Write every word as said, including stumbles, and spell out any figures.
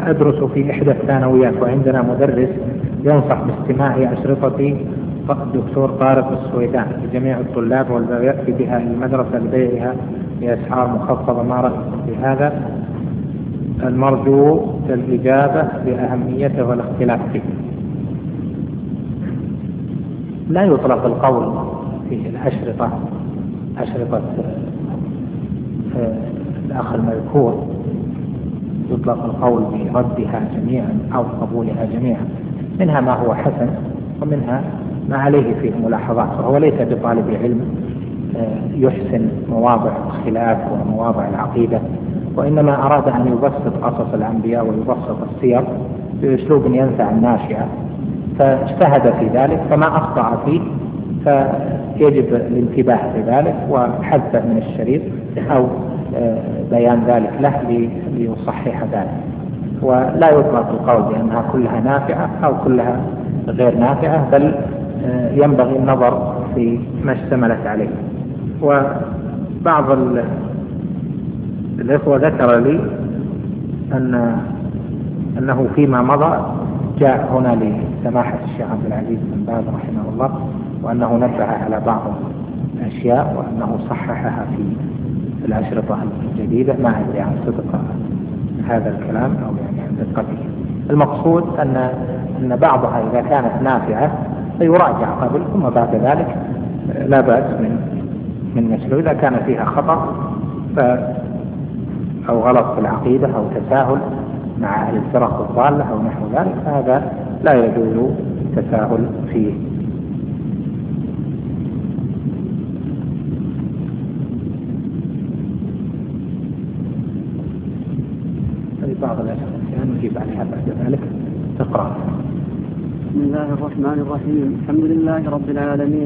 أدرس في إحدى الثانويات، وعندنا مدرس ينصح باستماع أشرطة الدكتور طارق السويدان لجميع الطلاب، واليأتي بها المدرسة لبيعها بأسعار مخفضة. ما رأيكم في هذا؟ المرجو الإجابة بأهميته والاختلاف فيه. لا يطلق القول في الأشرطة أشرطة الأخ المذكور يطلق القول بردها جميعا أو قبولها جميعا، منها ما هو حسن ومنها ما عليه فيه ملاحظات، وهو ليس بطالب علم يحسن مواضع الخلاف ومواضع العقيدة، وإنما أراد أن يبسط قصص الأنبياء ويبسط السير بأسلوب ينفع الناشئة، فاجتهد في ذلك، فما أخطأ فيه فيجب الانتباه لذلك وحذفه من الشريط أو بيان ذلك له ليصحح ذلك. ولا يطلق القول بأنها كلها نافعة أو كلها غير نافعة، بل ينبغي النظر في ما اشتملت عليه. وبعض الإخوة ذكر لي أن أنه فيما مضى جاء هنا لسماحة الشيخ عبد العزيز بن باز رحمه الله، وأنه نبه على بعض الأشياء وأنه صححها في الأشرطة الجديدة. ما أدري عن صدق هذا الكلام أو يعني عن دقته. المقصود أن أن بعضها إذا كانت نافعة فيراجع قبل، ثم بعد ذلك لا بأس من من نشره. إذا كان فيها خطأ ف أو غلط في العقيدة أو تساهل مع أهل الفرق الضالة أو نحو ذلك، هذا لا يجوز التساهل فيه. هذه بعض الأشياء نجيب عليها بعد ذلك. تقرأ. بسم الله الرحمن الرحيم. الحمد لله رب العالمين.